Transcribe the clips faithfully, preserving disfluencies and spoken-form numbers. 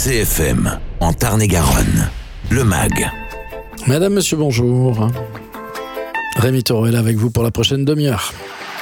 C F M, en Tarn-et-Garonne, le M A G. Madame, monsieur, bonjour. Rémi Taureau est là avec vous pour la prochaine demi-heure.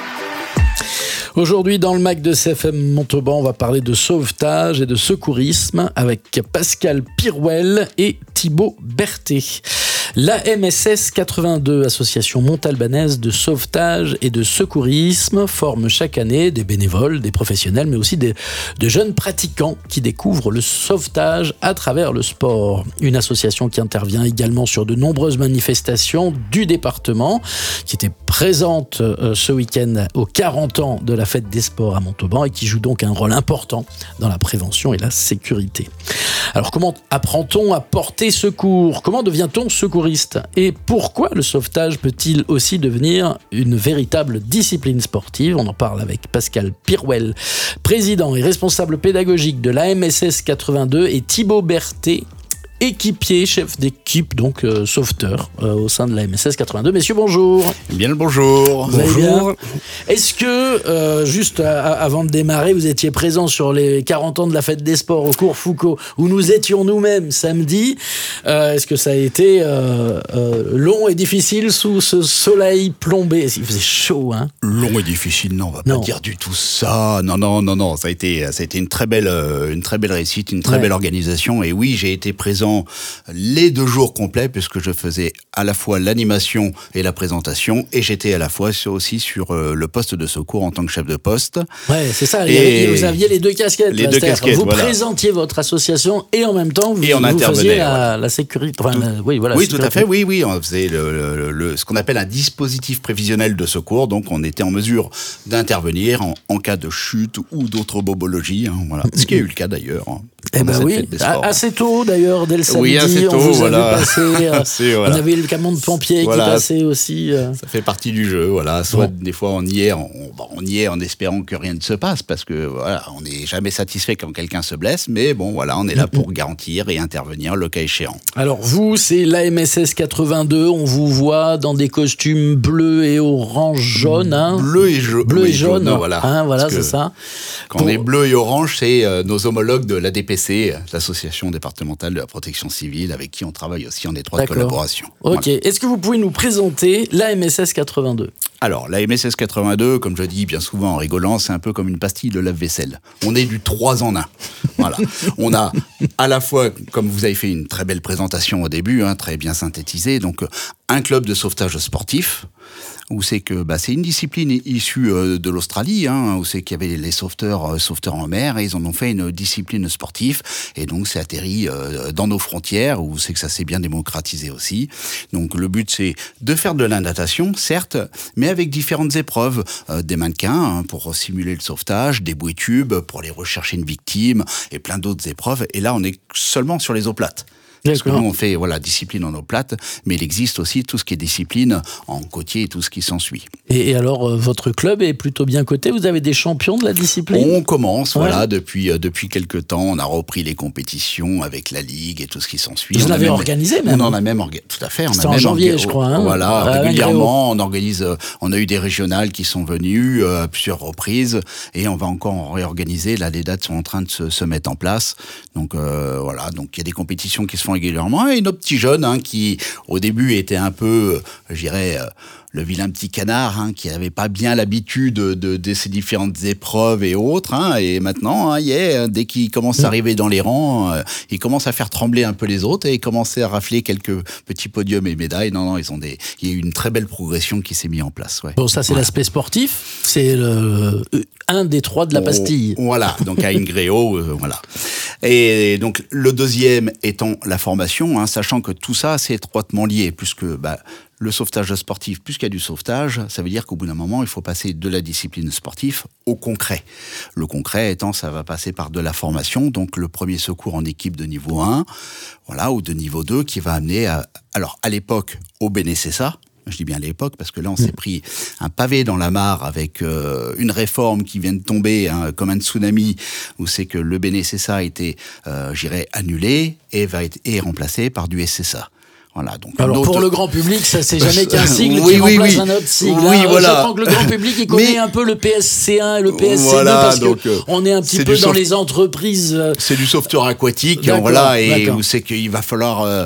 Aujourd'hui, dans le M A G de C F M Montauban, on va parler de sauvetage et de secourisme avec Pascal Pirouel et Thibaut Berthet. L'A M S S quatre-vingt-deux, association montalbanaise de sauvetage et de secourisme, forme chaque année des bénévoles, des professionnels, mais aussi des, de jeunes pratiquants qui découvrent le sauvetage à travers le sport. Une association qui intervient également sur de nombreuses manifestations du département, qui était présente euh, ce week-end aux quarante ans de la fête des sports à Montauban et qui joue donc un rôle important dans la prévention et la sécurité. Alors comment apprend-on à porter secours ? Comment devient-on secouriste ? Et pourquoi le sauvetage peut-il aussi devenir une véritable discipline sportive ? On en parle avec Pascal Pirouel, président et responsable pédagogique de l'A M S S quatre-vingt-deux, et Thibaut Berthet, équipier, chef d'équipe, donc euh, sauveteur euh, au sein de l'A M S S quatre-vingt-deux. Messieurs, bonjour. Bien le bonjour. Vous allez bien ? Est-ce que, euh, juste à, à, avant de démarrer, vous étiez présent sur les quarante ans de la fête des sports au cours Foucault, où nous étions nous-mêmes samedi ? euh, Est-ce que ça a été euh, euh, long et difficile sous ce soleil plombé ? Il faisait chaud, hein ? Long et difficile, non, on va non. pas dire du tout ça. Non, non, non, non, ça a été, ça a été une très belle, une très belle réussite, une très ouais. belle organisation. Et oui, j'ai été présent les deux jours complets, puisque je faisais à la fois l'animation et la présentation, et j'étais à la fois aussi sur euh, le poste de secours en tant que chef de poste. Ouais, c'est ça. Et vous aviez les deux casquettes. Les là, deux casquettes. Vous voilà. présentiez votre association et en même temps vous, et on vous faisiez la, voilà. la sécurité. Enfin, tout, la, oui, voilà. Oui, tout à fait. Oui, oui, on faisait le, le, le, ce qu'on appelle un dispositif prévisionnel de secours. Donc, on était en mesure d'intervenir en, en cas de chute ou d'autres bobologies. Hein, voilà. Ce qui a eu le cas d'ailleurs. Hein, eh ben oui, assez tôt d'ailleurs, dès le samedi. Oui, assez tôt, on vous voilà. a vu passer, euh, c'est, voilà. On avait le camion de pompiers voilà. qui passait aussi. Euh... Ça fait partie du jeu, voilà. Soit bon. des fois on y est, on, on y est en espérant que rien ne se passe, parce que voilà, on n'est jamais satisfait quand quelqu'un se blesse, mais bon, voilà, on est là pour garantir et intervenir le cas échéant. Alors vous, c'est l'A M S S quatre-vingt-deux, on vous voit dans des costumes bleus et orange jaune, hein. Bleu et, jo- bleu oui, et jaune, jaune, voilà. Hein, voilà, c'est ça. Quand pour... on est bleu et orange, c'est euh, nos homologues de l'A D P C, l'association départementale de la protection civile, avec qui on travaille aussi en étroite D'accord. collaboration. Ok. Voilà. Est-ce que vous pouvez nous présenter l'A M S S quatre-vingt-deux ? Alors, l'A M S S quatre-vingt-deux, comme je dis bien souvent en rigolant, c'est un peu comme une pastille de lave-vaisselle. On est du trois en un. Voilà. On a à la fois, comme vous avez fait une très belle présentation au début, hein, très bien synthétisée, donc un club de sauvetage sportif, où c'est que bah, c'est une discipline issue euh, de l'Australie, hein, où c'est qu'il y avait les sauveteurs, euh, sauveteurs en mer, et ils en ont fait une discipline sportive, et donc c'est atterri euh, dans nos frontières, où c'est que ça s'est bien démocratisé aussi. Donc le but c'est de faire de la natation, certes, mais avec différentes épreuves, euh, des mannequins hein, pour simuler le sauvetage, des bouées tubes pour aller rechercher une victime, et plein d'autres épreuves. Et là on est seulement sur les eaux plates. Parce que nous, on fait voilà, discipline en eau plate, mais il existe aussi tout ce qui est discipline en côtier et tout ce qui s'ensuit. Et, et alors, euh, votre club est plutôt bien coté ? Vous avez des champions de la discipline ? On commence, ouais. voilà, depuis, euh, depuis quelques temps. On a repris les compétitions avec la Ligue et tout ce qui s'ensuit. Vous on en avez même, organisé même ? On en a même organisé, tout à fait. C'était en janvier, je crois. Hein, voilà, à régulièrement, on organise, euh, on a eu des régionales qui sont venues euh, à plusieurs reprises, et on va encore en réorganiser. Là, les dates sont en train de se, se mettre en place. Donc, euh, voilà, donc il y a des compétitions qui se font régulièrement, et nos petits jeunes hein, qui, au début, étaient un peu, je dirais, euh, le vilain petit canard, hein, qui n'avait pas bien l'habitude de, de, de ces différentes épreuves et autres. Hein, et maintenant, hein, yeah, dès qu'ils commencent à arriver dans les rangs, euh, ils commencent à faire trembler un peu les autres et ils commencent à rafler quelques petits podiums et médailles. Non, non, ils ont des, il y a eu une très belle progression qui s'est mise en place. Ouais. Bon, ça, c'est voilà. L'aspect sportif. C'est le, un des trois de la pastille. Oh, voilà, donc à Ingréo, euh, voilà. Et donc, le deuxième étant la formation, hein, sachant que tout ça, c'est étroitement lié, puisque bah, le sauvetage sportif, puisqu'il y a du sauvetage, ça veut dire qu'au bout d'un moment, il faut passer de la discipline sportive au concret. Le concret étant, ça va passer par de la formation, donc le premier secours en équipe de niveau un, voilà, ou de niveau deux, qui va amener, à, alors à l'époque, au B N C S A. Je dis bien à l'époque, parce que là, on s'est pris un pavé dans la mare avec euh, une réforme qui vient de tomber hein, comme un tsunami, où c'est que le B N C S A a été, euh, j'irais, annulé et va être et remplacé par du S S A. Voilà, donc alors autre... pour le grand public, ça c'est jamais qu'un sigle oui, qui oui, remplace oui. un autre sigle. Oui, hein. voilà. Je crois que le grand public il connaît Mais... un peu le P S C un et le P S C deux voilà, parce donc, que on est un petit peu dans soft... les entreprises. C'est du sauveteur aquatique, d'accord, voilà, et d'accord. où c'est qu'il va falloir. Euh,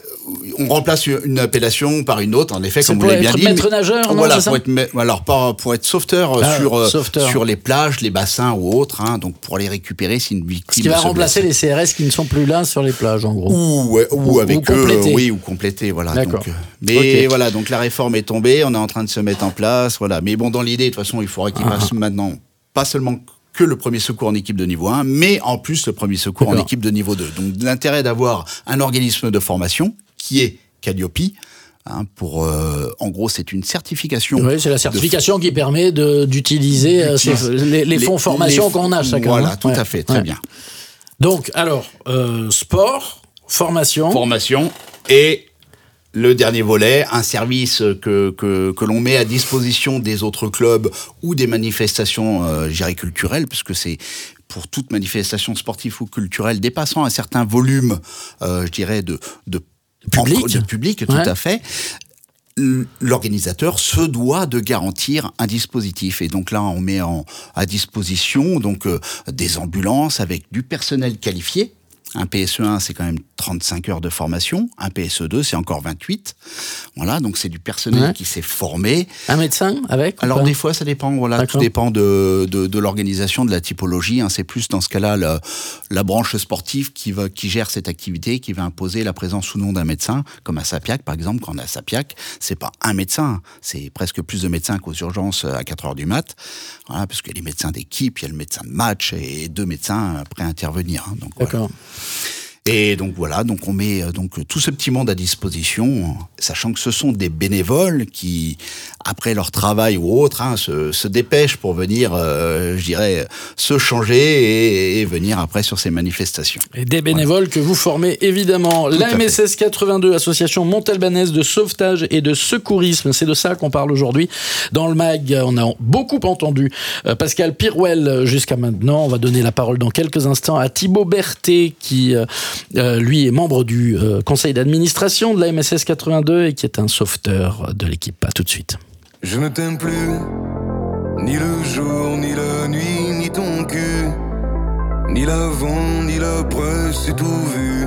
on remplace une appellation par une autre, en effet, c'est comme vous l'avez bien dit. C'est pour être maître nageur, non, voilà, c'est ça pour être, alors pas pour être sauveteur ah, sur sauveteur. sur les plages, les bassins ou autres, hein, donc pour les récupérer si une victime. Ce qui va se remplacer blesse. les C R S qui ne sont plus là sur les plages, en gros. Ou, ouais, ou, ou avec ou eux, compléter. oui, ou compléter, voilà. D'accord. Donc, euh, mais okay. voilà, donc la réforme est tombée, on est en train de se mettre en place, voilà. Mais bon, dans l'idée, de toute façon, il faudrait qu'il ah. fasse maintenant pas seulement que le premier secours en équipe de niveau un, mais en plus le premier secours D'accord. en équipe de niveau deux. Donc l'intérêt d'avoir un organisme de formation qui est Calliope. Hein, pour, euh, en gros, c'est une certification. Oui, c'est la certification de... qui permet de, d'utiliser euh, ces, les, les fonds les, formation les, qu'on a chacun. Voilà, hein. tout ouais. à fait, très ouais. bien. Donc, alors, euh, sport, formation. Formation et le dernier volet, un service que, que, que l'on met à disposition des autres clubs ou des manifestations, euh, je dirais, culturelles, puisque c'est pour toute manifestation sportive ou culturelle dépassant un certain volume, euh, je dirais, de, de public, de public tout ouais. à fait. L'organisateur se doit de garantir un dispositif. Et donc là, on met en, à disposition donc euh, des ambulances avec du personnel qualifié. Un P S E un, c'est quand même trente-cinq heures de formation. Un P S E deux, c'est encore vingt-huit. Voilà, donc c'est du personnel ouais. qui s'est formé. Un médecin avec Alors des fois, ça dépend. Voilà, D'accord. tout dépend de, de, de l'organisation, de la typologie. Hein. C'est plus dans ce cas-là la, la branche sportive qui va, qui gère cette activité, qui va imposer la présence ou non d'un médecin, comme à Sapiac par exemple. Quand on est à Sapiac, c'est pas un médecin, c'est presque plus de médecins qu'aux urgences à quatre heures du mat. Voilà, parce qu'il y a les médecins d'équipe, il y a le médecin de match et deux médecins prêts à intervenir. Hein. Donc, D'accord. Voilà. Et donc voilà, donc on met donc tout ce petit monde à disposition, sachant que ce sont des bénévoles qui, après leur travail ou autre, hein, se, se dépêchent pour venir, euh, je dirais, se changer et, et venir après sur ces manifestations. Et des bénévoles voilà. que vous formez évidemment. Tout La M S S quatre-vingt-deux, association montalbanaise de sauvetage et de secourisme, c'est de ça qu'on parle aujourd'hui. Dans le mag, on a beaucoup entendu Pascal Pirouel jusqu'à maintenant. On va donner la parole dans quelques instants à Thibaut Berthet qui euh, Euh, lui est membre du euh, conseil d'administration de la M S S quatre-vingt-deux et qui est un sauveteur de l'équipe. À tout de suite. Je ne t'aime plus, ni le jour, ni la nuit, ni ton cul, ni l'avant, ni l'après, c'est tout vu.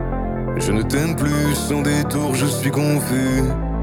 Je ne t'aime plus, sans détour, je suis confus.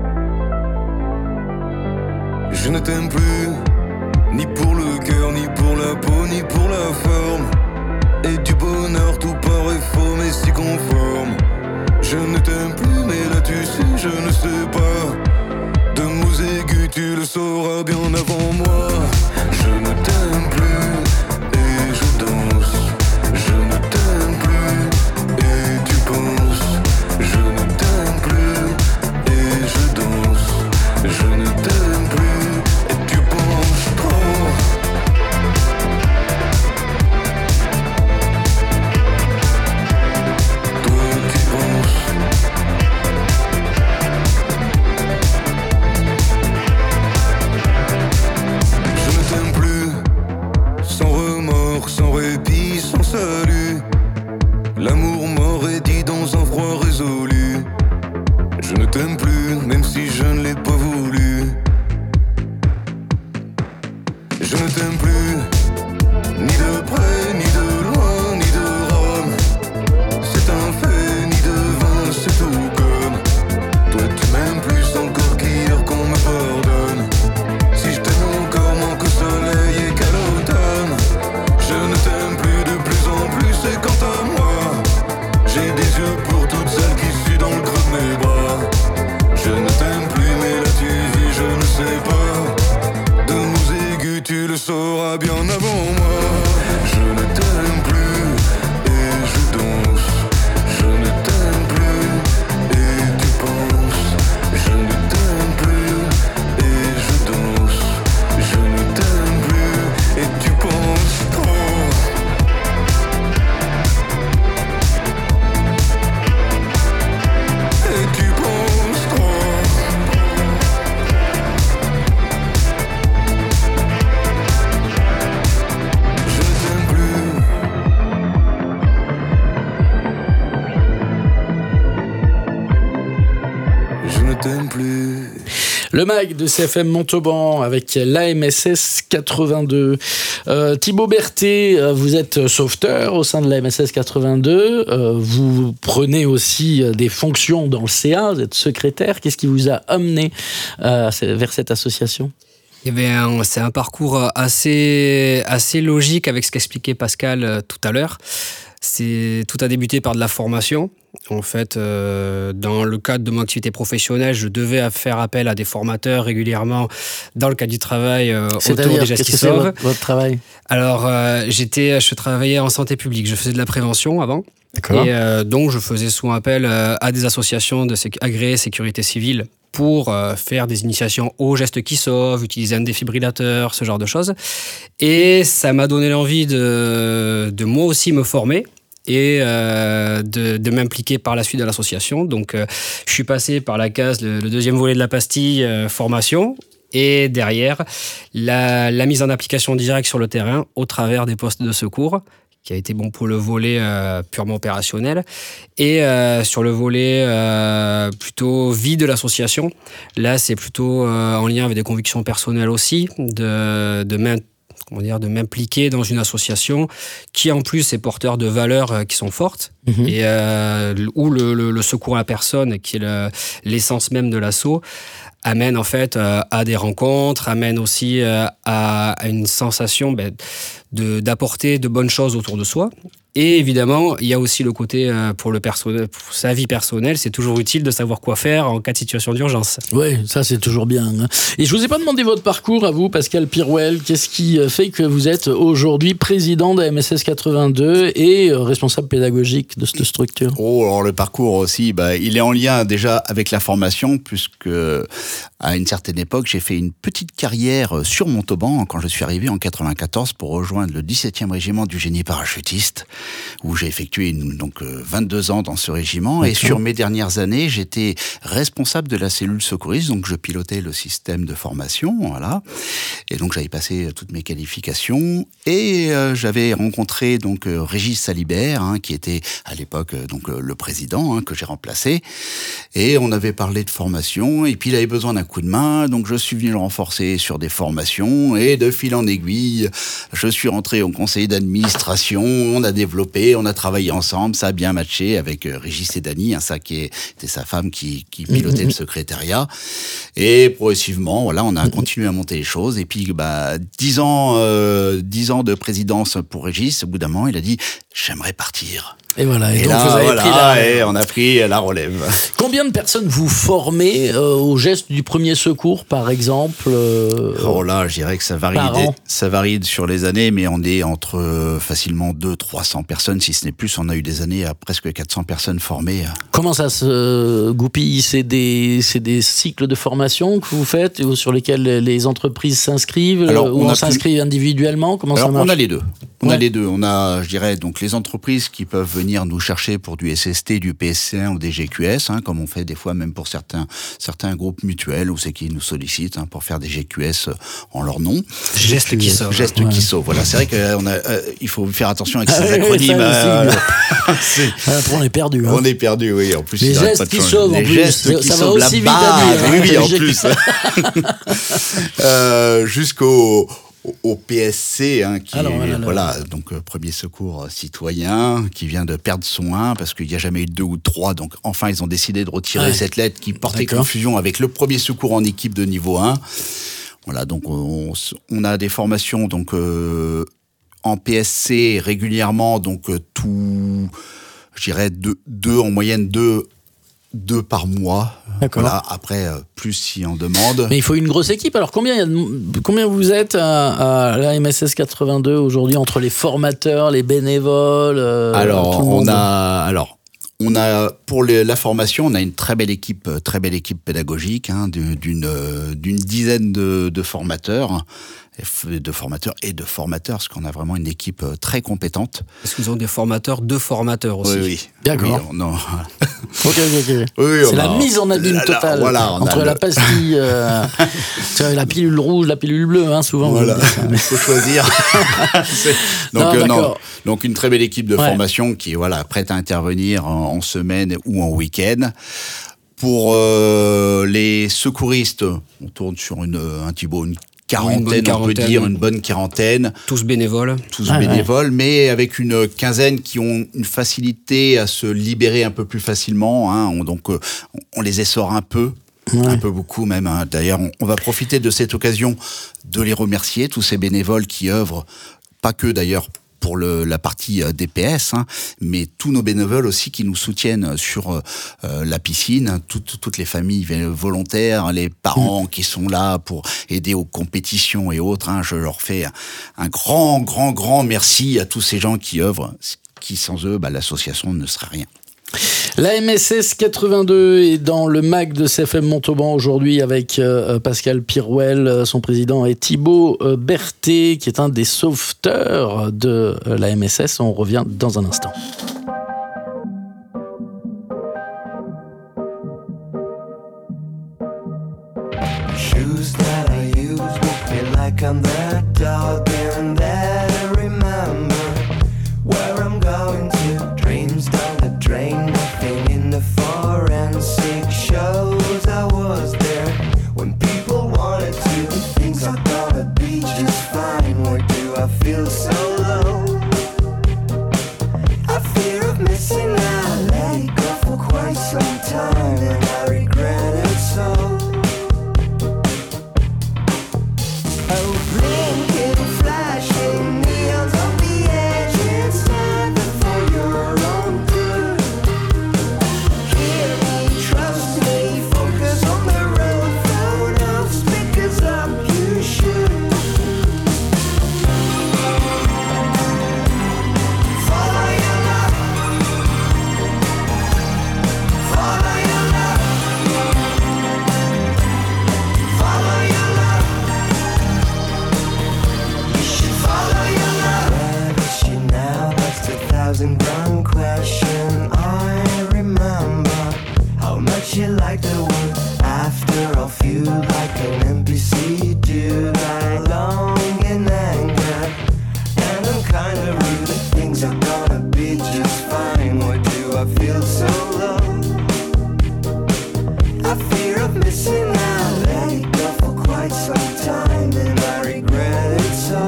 Je ne t'aime plus, ni pour le cœur, ni pour la peau, ni pour la forme. Et du bonheur, tout paraît faux mais si conforme. Je ne t'aime plus mais là tu sais, je ne sais pas. De mots aigus, tu le sauras bien avant moi. Je ne t'aime plus et je danse. Je ne t'aime plus et tu penses. Je ne t'aime plus et je danse. Je ne t'aime plus et tu penses trop. Sans répit, sans salut. L'amour m'aurait dit dans un froid résolu. Je ne t'aime plus, même si je ne l'ai pas voulu. Je ne t'aime plus, ni de près, ni de loin, ni de Rome. C'est un fait, ni de vin, c'est tout comme. Toi tu m'aimes plus encore qu'hier, qu'on me pardonne. Si je t'aime encore, moins qu'au soleil et qu'à l'automne. Je ne t'aime plus de plus en plus et quant à moi, j'ai des yeux pour toutes celles qui suent dans le creux de mes bras. Je ne t'aime plus mais là tu vis, je ne sais pas. De mots aigus tu le sauras bien avant moi. Je ne t'aime plus et je danse. Je ne t'aime plus et tu penses. Je ne t'aime plus et je danse. Je ne t'aime plus et tu penses trop. ne t'aime plus. Le mag de C F M Montauban avec l'A M S S quatre-vingt-deux. Euh, Thibaut Berthet, vous êtes sauveteur au sein de l'A M S S quatre-vingt-deux. Euh, vous prenez aussi des fonctions dans le C A, vous êtes secrétaire. Qu'est-ce qui vous a amené euh, vers cette association ? Eh bien, c'est un parcours assez, assez logique avec ce qu'expliquait Pascal euh, tout à l'heure. C'est, tout a débuté par de la formation. En fait, euh, dans le cadre de mon activité professionnelle, je devais faire appel à des formateurs régulièrement dans le cadre du travail euh, autour des gestes qui sauvent. Votre, votre travail ? Alors, euh, j'étais, je travaillais en santé publique. Je faisais de la prévention avant. D'accord. Et euh, donc, je faisais souvent appel euh, à des associations de sé- agréées sécurité civile pour euh, faire des initiations aux gestes qui sauvent, utiliser un défibrillateur, ce genre de choses. Et ça m'a donné l'envie de, de moi aussi me former et euh, de, de m'impliquer par la suite dans l'association. Donc, euh, je suis passé par la case, le, le deuxième volet de la pastille, euh, formation, et derrière, la, la mise en application directe sur le terrain au travers des postes de secours, qui a été bon pour le volet euh, purement opérationnel. Et euh, sur le volet euh, plutôt vie de l'association, là, c'est plutôt euh, en lien avec des convictions personnelles aussi, de, de maintenir comment dire, de m'impliquer dans une association qui, en plus, est porteur de valeurs euh, qui sont fortes, mmh. et euh, où le, le, le secours à la personne, qui est le, l'essence même de l'asso, amène en fait euh, à des rencontres, amène aussi euh, à, à une sensation ben, de, d'apporter de bonnes choses autour de soi. Et évidemment, il y a aussi le côté euh, pour, le perso- pour sa vie personnelle, c'est toujours utile de savoir quoi faire en cas de situation d'urgence. Oui, ça c'est toujours bien. Hein. Et je vous ai pas demandé votre parcours à vous, Pascal Pirouel. Qu'est-ce qui fait que vous êtes aujourd'hui président de la M S S quatre-vingt-deux et responsable pédagogique de cette structure ? Oh, alors le parcours aussi, bah, il est en lien déjà avec la formation, puisque à une certaine époque, j'ai fait une petite carrière sur Montauban quand je suis arrivé en quatre-vingt-quatorze pour rejoindre le dix-septième régiment du génie parachutiste, où j'ai effectué une, donc vingt-deux ans dans ce régiment. Okay. Et sur mes dernières années, j'étais responsable de la cellule secouriste, donc je pilotais le système de formation, voilà. Et donc j'avais passé toutes mes qualifications et euh, j'avais rencontré donc euh, Régis Salibert, hein, qui était à l'époque euh, donc euh, le président, hein, que j'ai remplacé. Et on avait parlé de formation et puis il avait besoin d'un coup de main, donc je suis venu le renforcer sur des formations et de fil en aiguille, je suis rentré au conseil d'administration, on a développé, on a travaillé ensemble, ça a bien matché avec euh, Régis et Dany, hein, ça qui était sa femme qui, qui pilotait mmh. le secrétariat. Et progressivement, voilà, on a mmh. continué à monter les choses. Et puis, bah, dix ans, euh, dix ans de présidence pour Régis, au bout d'un moment, il a dit « j'aimerais partir ». Et voilà, et, et donc là, vous avez voilà, pris la... et on a pris la relève. Combien de personnes vous formez euh, au geste du premier secours, par exemple euh, Oh là, je dirais que ça varie, des, ça varie sur les années, mais on est entre euh, facilement deux à trois cents personnes, si ce n'est plus. On a eu des années à presque quatre cents personnes formées. Comment ça se goupille ? C'est des, c'est des cycles de formation que vous faites, sur lesquels les entreprises s'inscrivent, Alors, ou on, on s'inscrit plus... individuellement ? Comment Alors, ça marche ? On a les deux. On ouais. a les deux. On a, je dirais, donc les entreprises qui peuvent venir nous chercher pour du S S T, du P S C un ou des G Q S, hein, comme on fait des fois même pour certains certains groupes mutuels où c'est qu'ils nous sollicitent hein, pour faire des G Q S en leur nom. Gestes qui sauvent. Gestes ouais. qui sauvent. Voilà, c'est vrai qu'il euh, faut faire attention avec ah, ces oui, acronymes. Euh, c'est... Après, on est perdu. Hein. On est perdu, oui. En plus, les gestes qui sauvent. Les en plus. gestes qui ça sauvent va aussi vite à à dire. Oui, oui, en plus. euh, jusqu'au au P S C, hein, qui Alors, est, voilà, voilà, donc euh, premier secours citoyen, qui vient de perdre son un, parce qu'il n'y a jamais eu deux ou trois, donc enfin ils ont décidé de retirer ouais. cette lettre qui portait D'accord. confusion avec le premier secours en équipe de niveau un. Voilà, donc on, on a des formations donc euh, en P S C régulièrement, donc euh, tout, je dirais deux, deux en moyenne, deux deux par mois. D'accord. Voilà, après, euh, plus si on demande. Mais il faut une grosse équipe. Alors, combien, y a de, combien vous êtes à, à la M S S quatre-vingt-deux aujourd'hui, entre les formateurs, les bénévoles euh, Alors, tout le on monde. a... Alors, On a, pour les, la formation, on a une très belle équipe, très belle équipe pédagogique, hein, d'une, d'une dizaine de, de formateurs, de formateurs et de formateurs, parce qu'on a vraiment une équipe très compétente. Est-ce que vous avez des formateurs de formateurs aussi ? Oui, oui. D'accord. Oui, non. Ok, ok, ok. Oui, c'est la a, mise en abîme totale. Voilà, entre la le... pastille, euh, la pilule rouge, la pilule bleue, hein, souvent. Voilà, il faut choisir. donc, non, euh, non, donc une très belle équipe de ouais. formation qui est voilà, prête à intervenir en, en semaine ou en week-end. Pour euh, les secouristes, on tourne sur une, un Thibaut, une quarantaine, une on peut dire, une bonne quarantaine. Tous bénévoles. Tous Ah, bénévoles, ouais. Mais avec une quinzaine qui ont une facilité à se libérer un peu plus facilement. Hein. On, donc, euh, on les essore un peu. Ouais. Un peu beaucoup même. Hein. D'ailleurs, on, on va profiter de cette occasion de les remercier, tous ces bénévoles qui œuvrent, pas que d'ailleurs pour le, la partie D P S, hein, mais tous nos bénévoles aussi qui nous soutiennent sur euh, la piscine, toutes, toutes les familles volontaires, les parents mmh. qui sont là pour aider aux compétitions et autres. Hein. Je leur fais un, un grand, grand, grand merci à tous ces gens qui œuvrent, qui sans eux, bah, l'association ne serait rien. La M S S quatre-vingt-deux est dans le M A C de C F M Montauban aujourd'hui avec euh, Pascal Pirouel, son président, et Thibaut euh, Berthet, qui est un des sauveteurs de euh, la M S S. On revient dans un instant. Shoes that I use look me like I'm that dog and that I remember where I'm going to. Dreams down the drain, nothing in the forensic shows. I was there when people wanted to. Things are gonna be just fine. Why do I feel so low? I fear of missing out. Let it go for quite some time, and I regret it so. Oh, blinking, flashing neons on the edge. It's never for your own good. Hear me, trust me, focus on the road. Phone off, speakers up, you should. Follow your love. Follow your love. Follow your love. You should follow your love. Where is she now? That's the thousand grand question. I remember how much you liked the wood. After all, feel like an N P C dude. I long in anger, and I'm kinda rude. Things are gonna be just fine. Why do I feel so low? I fear of missing out. Let it go for quite some time, and I regret it so.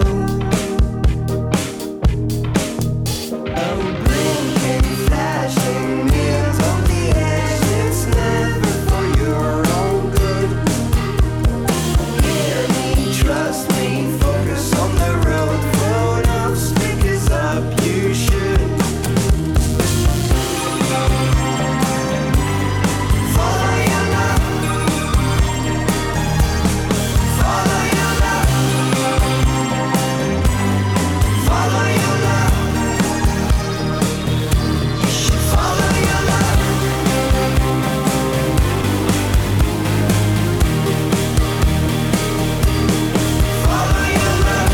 Oh, blinking, flashing neons on the edge. It's never for your own good. Hear me, trust me, focus on the road. Phone off, speakers up, you should. Follow your love. Follow your love. Follow your love. You should follow your love. Follow your love.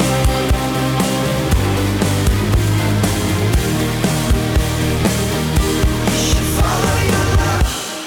You should follow your love.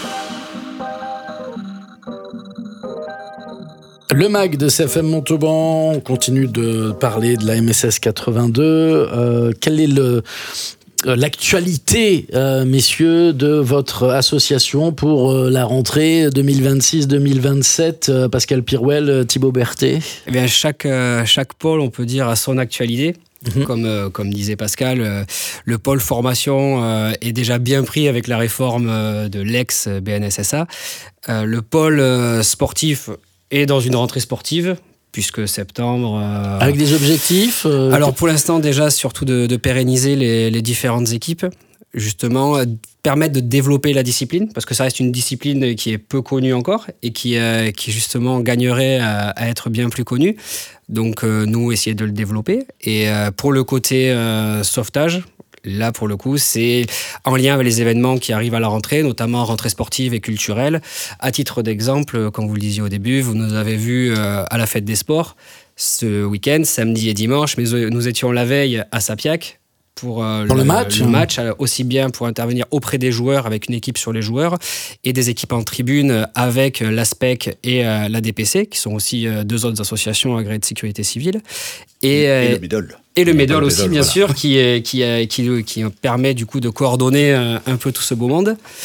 Le M A C de C F M Montauban, on continue de parler de la M S S quatre-vingt-deux. Euh, quelle est le, euh, l'actualité, euh, messieurs, de votre association pour euh, la rentrée deux mille vingt-six deux mille vingt-sept? euh, Pascal Pirouel, euh, Thibaut Berthet. Eh bien, chaque, euh, chaque pôle, on peut dire, a son actualité. Mhm. Comme, euh, comme disait Pascal, euh, le pôle formation euh, est déjà bien pris avec la réforme euh, de l'ex-B N S S A. Euh, le pôle euh, sportif est dans une rentrée sportive, puisque septembre... euh, Avec des objectifs euh, Alors pour l'instant déjà, surtout de, de pérenniser les, les différentes équipes, justement, euh, permettre de développer la discipline, parce que ça reste une discipline qui est peu connue encore, et qui, euh, qui justement gagnerait à, à être bien plus connue. Donc euh, nous, essayer de le développer. Et euh, pour le côté euh, sauvetage, là, pour le coup, c'est en lien avec les événements qui arrivent à la rentrée, notamment rentrée sportive et culturelle. À titre d'exemple, comme vous le disiez au début, vous nous avez vus euh, à la fête des sports ce week-end, samedi et dimanche, mais nous étions la veille à Sapiac pour, euh, pour le, le match, le match aussi bien pour intervenir auprès des joueurs avec une équipe sur les joueurs et des équipes en tribune avec l'ASPEC et euh, la D P C, qui sont aussi euh, deux autres associations agréées de sécurité civile. Et, euh, et le Médol. Et le Médol aussi, Médol, bien voilà. sûr, qui, qui, qui, qui, qui permet du coup de coordonner un, un peu tout ce beau monde.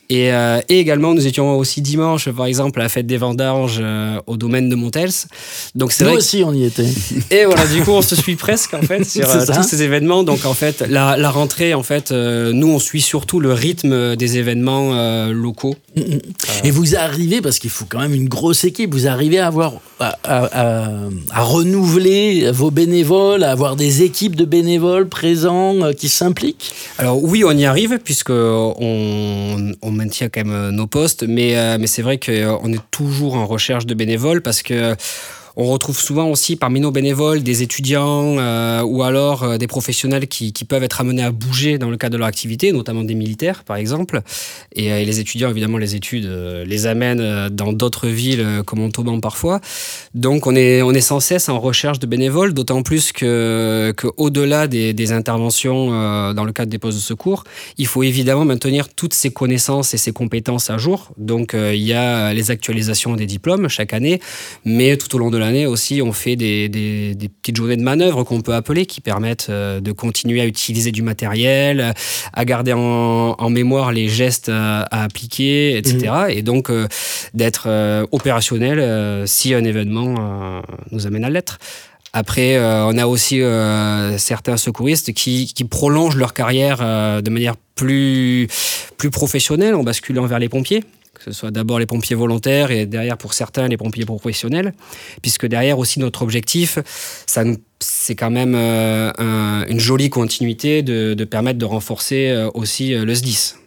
Et, euh, et également, nous étions aussi dimanche, par exemple, à la fête des vendanges euh, au domaine de Montels. Donc c'est Nous vrai aussi, on y était. que- Et voilà, du coup, on se suit presque en fait sur C'est euh, ça. tous ces événements. Donc en fait, la, la rentrée, en fait, euh, nous on suit surtout le rythme des événements euh, locaux. Et vous arrivez, parce qu'il faut quand même une grosse équipe, vous arrivez à avoir à, à- à- à renouveler vos bénévoles, à avoir des équipes de bénévoles présents euh, qui s'impliquent. Alors oui, on y arrive puisque on, on maintient quand même nos postes, mais, euh, mais c'est vrai qu'on est toujours en recherche de bénévoles parce que on retrouve souvent aussi parmi nos bénévoles des étudiants euh, ou alors euh, des professionnels qui, qui peuvent être amenés à bouger dans le cadre de leur activité, notamment des militaires par exemple. Et, euh, et les étudiants, évidemment, les études euh, les amènent euh, dans d'autres villes euh, comme Montauban parfois. Donc on est, on est sans cesse en recherche de bénévoles, d'autant plus que, que au-delà des, des interventions euh, dans le cadre des postes de secours, il faut évidemment maintenir toutes ces connaissances et ces compétences à jour. Donc euh, il y a les actualisations des diplômes chaque année, mais tout au long de l'année aussi, on fait des, des, des petites journées de manœuvre qu'on peut appeler, qui permettent euh, de continuer à utiliser du matériel, à garder en, en mémoire les gestes à, à appliquer, et cetera. Et donc euh, d'être euh, opérationnel euh, si un événement euh, nous amène à l'être. Après, euh, on a aussi euh, certains secouristes qui, qui prolongent leur carrière euh, de manière plus, plus professionnelle en basculant vers les pompiers. Que ce soit d'abord les pompiers volontaires et derrière, pour certains, les pompiers professionnels. Puisque derrière aussi, notre objectif, ça nous, c'est quand même euh, un, une jolie continuité de, de permettre de renforcer euh, aussi euh, le S D I S.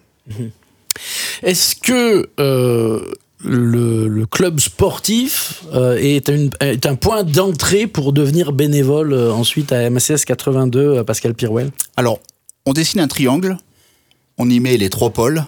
Est-ce que euh, le, le club sportif euh, est, une- est un point d'entrée pour devenir bénévole euh, ensuite à M S S quatre-vingt-deux, euh, Pascal Pirouel? Alors, on dessine un triangle, on y met les trois pôles,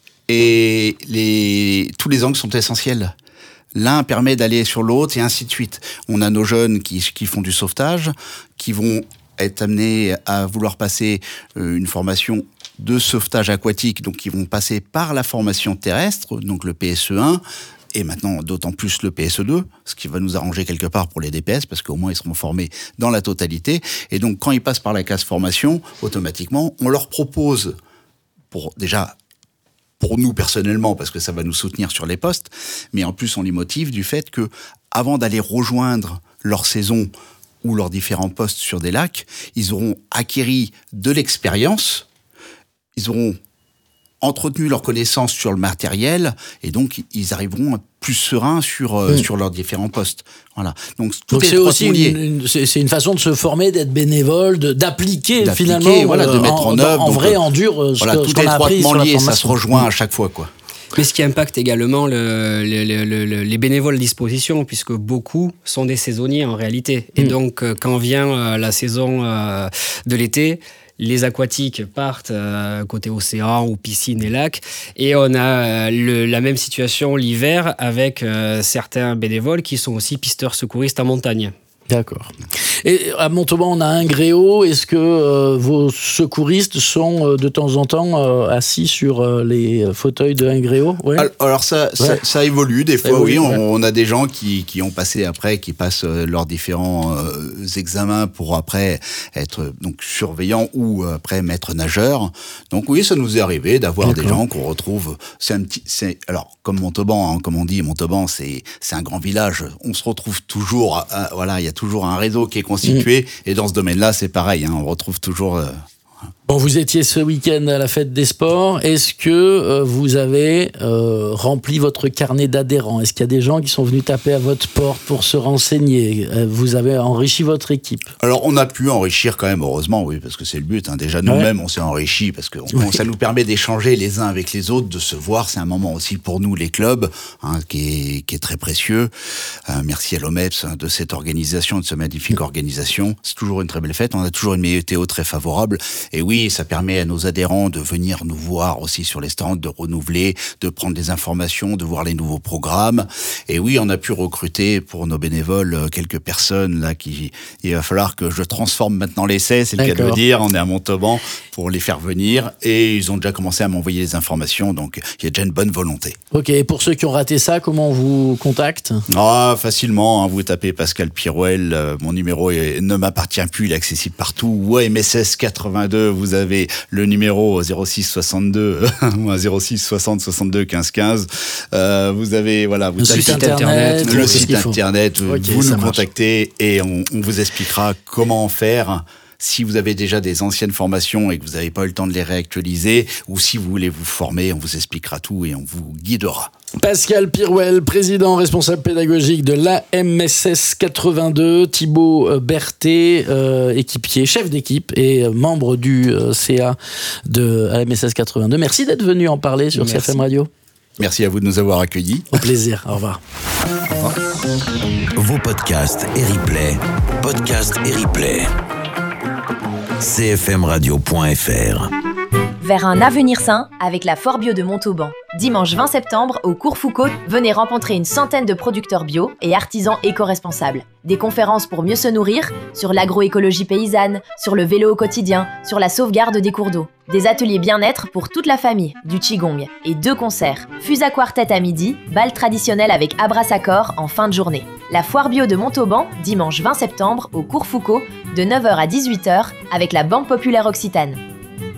et les, tous les angles sont essentiels. L'un permet d'aller sur l'autre, et ainsi de suite. On a nos jeunes qui, qui font du sauvetage, qui vont être amenés à vouloir passer euh, une formation de sauvetage aquatique, donc qui vont passer par la formation terrestre, donc le P S E un, et maintenant d'autant plus le P S E deux, ce qui va nous arranger quelque part pour les D P S, parce qu'au moins ils seront formés dans la totalité. Et donc quand ils passent par la case formation, automatiquement, on leur propose, pour déjà pour nous personnellement, parce que ça va nous soutenir sur les postes, mais en plus on les motive du fait que avant d'aller rejoindre leur saison ou leurs différents postes sur des lacs, ils auront acquéri de l'expérience, ils auront entretenu leurs connaissances sur le matériel, et donc ils arriveront plus sereins sur, euh, Mm. sur leurs différents postes. Voilà. Donc, tout Donc est c'est aussi étroitement lié. une, une- c'est, c'est une façon de se former, d'être bénévole, de, d'appliquer, D'appliquer, finalement, voilà, de euh, mettre en œuvre, en donc, vrai, euh, en dur, euh, ce, Voilà, que- ce tout est qu'on a appris sur étroitement la lié, ça se formation. rejoint à chaque fois, quoi. Mais ce qui impacte également le, le- le- le- le- les bénévoles à disposition, puisque beaucoup sont des saisonniers en réalité. Et Mm. donc, euh, quand vient euh, la saison euh, de l'été, les aquatiques partent euh, côté océan ou piscine et lacs. Et on a euh, le- la même situation l'hiver avec euh, certains bénévoles qui sont aussi pisteurs secouristes en montagne. D'accord. Et à Montauban, on a un gréau. Est-ce que euh, vos secouristes sont euh, de temps en temps euh, assis sur euh, les fauteuils de un gréau? Ouais. Al- Alors ça, ça, Ouais. ça évolue des fois, évolue, oui. On, ouais. on a des gens qui, qui ont passé après, qui passent euh, leurs différents euh, examens pour après être euh, donc surveillants ou euh, après maître nageur. Donc oui, ça nous est arrivé d'avoir des D'accord. gens qu'on retrouve. C'est un petit, c'est alors comme Montauban, hein, comme on dit, Montauban, c'est c'est un grand village. On se retrouve toujours, à- à- voilà, il y a toujours un réseau qui est constitué. Mm. Et dans ce domaine-là, c'est pareil. Hein, on retrouve toujours. euh, Bon, vous étiez ce week-end à la fête des sports. Est-ce que euh, vous avez euh, rempli votre carnet d'adhérents? Est-ce qu'il y a des gens qui sont venus taper à votre porte pour se renseigner? Euh, Vous avez enrichi votre équipe? Alors, on a pu enrichir quand même, heureusement, oui, parce que c'est le but. Hein. Déjà, nous-mêmes, on s'est enrichis parce que on- Oui. ça nous permet d'échanger les uns avec les autres, de se voir. C'est un moment aussi pour nous, les clubs, hein, qui, est, qui est très précieux. Euh, merci à l'OMEPS hein, de cette organisation, de cette magnifique organisation. C'est toujours une très belle fête. On a toujours une météo très favorable. Et oui, ça permet à nos adhérents de venir nous voir aussi sur les stands, de renouveler, de prendre des informations, de voir les nouveaux programmes. Et oui, on a pu recruter pour nos bénévoles euh, quelques personnes là qui, il va falloir que je transforme maintenant l'essai, c'est le cas de le D'accord. dire. On est à Montauban pour les faire venir et ils ont déjà commencé à m'envoyer les informations, donc il y a déjà une bonne volonté. Ok, et pour ceux qui ont raté ça, comment on vous contacte? Ah, facilement, hein, vous tapez Pascal Pirouel, euh, mon numéro est- ne m'appartient plus, il est accessible partout, ou à M S S quatre-vingt-deux deux, vous avez le numéro zéro six soixante-deux, zéro six soixante soixante-deux quinze quinze. Euh, vous avez, voilà, vous le avez site internet, le tout ce site qu'il faut. internet, Ok, vous ça nous marche. contactez et on, on vous expliquera comment faire. Si vous avez déjà des anciennes formations et que vous n'avez pas eu le temps de les réactualiser, ou si vous voulez vous former, on vous expliquera tout et on vous guidera. Pascal Pirouel, président responsable pédagogique de l'A M S S quatre-vingt-deux, Thibaut Berthet, euh, équipier, chef d'équipe et membre du euh, C A de l'A M S S quatre-vingt-deux. Merci d'être venu en parler sur Merci. C F M Radio. Merci à vous de nous avoir accueillis. Au plaisir, au revoir. Vos podcasts et replays, podcasts et replays. c f m radio point f r. Vers un avenir sain avec la Foire Bio de Montauban. Dimanche vingt septembre, au Cours Foucault, venez rencontrer une centaine de producteurs bio et artisans éco-responsables. Des conférences pour mieux se nourrir, sur l'agroécologie paysanne, sur le vélo au quotidien, sur la sauvegarde des cours d'eau. Des ateliers bien-être pour toute la famille, du Qigong. Et deux concerts, Fusa Quartet à midi, bal traditionnel avec Abrassacor en fin de journée. La Foire Bio de Montauban, dimanche vingt septembre, au Cours Foucault, de neuf heures à dix-huit heures, avec la Banque Populaire Occitane.